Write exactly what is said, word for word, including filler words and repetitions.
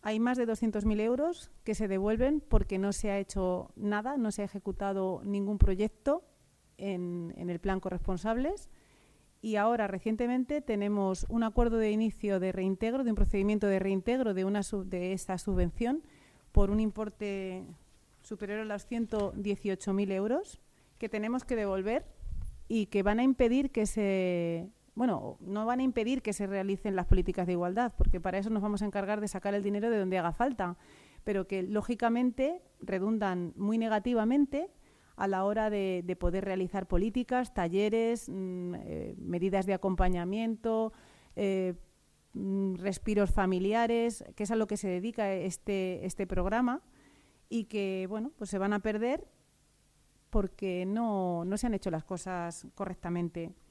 hay más de doscientos mil euros que se devuelven porque no se ha hecho nada, no se ha ejecutado ningún proyecto en, en el plan corresponsables. Y ahora, recientemente, tenemos un acuerdo de inicio de reintegro, de un procedimiento de reintegro de, una sub, de esta subvención por un importe superior a los ciento dieciocho mil euros que tenemos que devolver y que van a impedir que se... Bueno, no van a impedir que se realicen las políticas de igualdad, porque para eso nos vamos a encargar de sacar el dinero de donde haga falta, pero que, lógicamente, redundan muy negativamente a la hora de, de poder realizar políticas, talleres, mmm, eh, medidas de acompañamiento, eh, mmm, respiros familiares, que es a lo que se dedica este, este programa, y que, bueno, pues se van a perder porque no, no se han hecho las cosas correctamente.